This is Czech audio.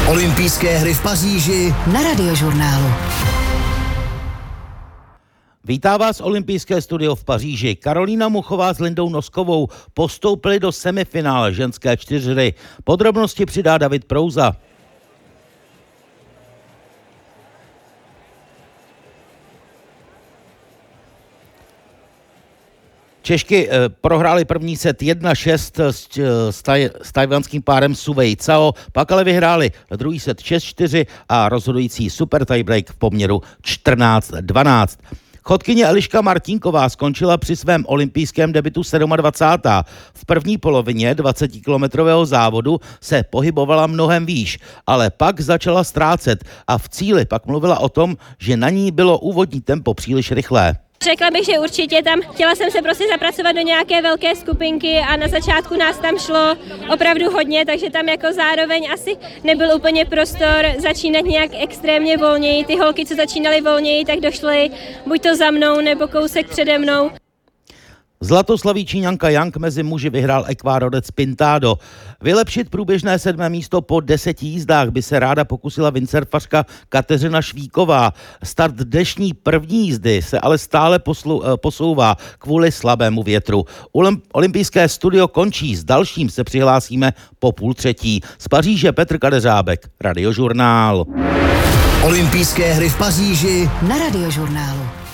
Olympijské hry v Paříži na Radiožurnálu. Vítá vás olympijské studio v Paříži. Karolína Muchová s Lindou Noskovou postoupili do semifinále ženské čtyřhry. Podrobnosti přidá David Prouza. Češky prohráli první set 1-6 s tajvanským párem Suvej Cao, pak ale vyhráli druhý set 6-4 a rozhodující super tiebreak v poměru 14-12. Chodkyně Eliška Martinková skončila při svém olympijském debutu 27. V první polovině 20-kilometrového závodu se pohybovala mnohem výš, ale pak začala ztrácet a v cíli pak mluvila o tom, že na ní bylo úvodní tempo příliš rychlé. Řekla bych, že určitě tam chtěla jsem se prostě zapracovat do nějaké velké skupinky a na začátku nás tam šlo opravdu hodně, takže tam jako zároveň asi nebyl úplně prostor začínat nějak extrémně volněji. Ty holky, co začínaly volněji, tak došly buď to za mnou nebo kousek přede mnou. Zlatoslaví Číňanka Yang mezi muži vyhrál Ekvádorec Pintado. Vylepšit průběžné 7. místo po 10 jízdách by se ráda pokusila windsurfařka Kateřina Švíková. Start dnešní první jízdy se ale stále posouvá kvůli slabému větru. Olympijské studio končí, s dalším se přihlásíme po 2:30. Z Paříže Petr Kadeřábek, Radiožurnál. Olympijské hry v Paříži na Radiožurnálu.